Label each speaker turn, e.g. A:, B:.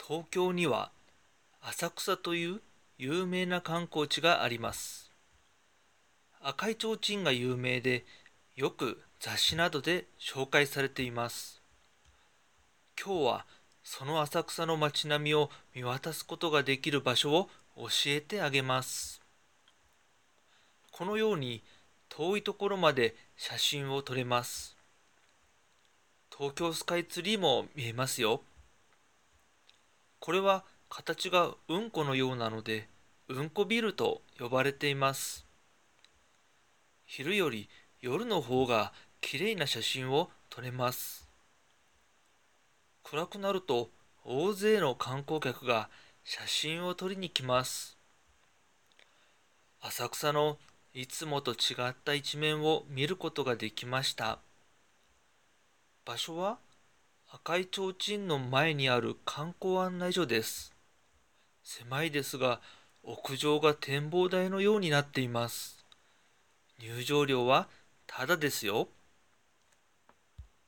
A: 東京には浅草という有名な観光地があります。赤い提灯が有名で、よく雑誌などで紹介されています。今日はその浅草の街並みを見渡すことができる場所を教えてあげます。このように遠いところまで写真を撮れます。東京スカイツリーも見えますよ。これは形がうんこのようなので、うんこビルと呼ばれています。昼より夜の方が綺麗な写真を撮れます。暗くなると大勢の観光客が写真を撮りに来ます。浅草のいつもと違った一面を見ることができました。場所は赤い提灯の前にある観光案内所です。狭いですが、屋上が展望台のようになっています。入場料はタダですよ。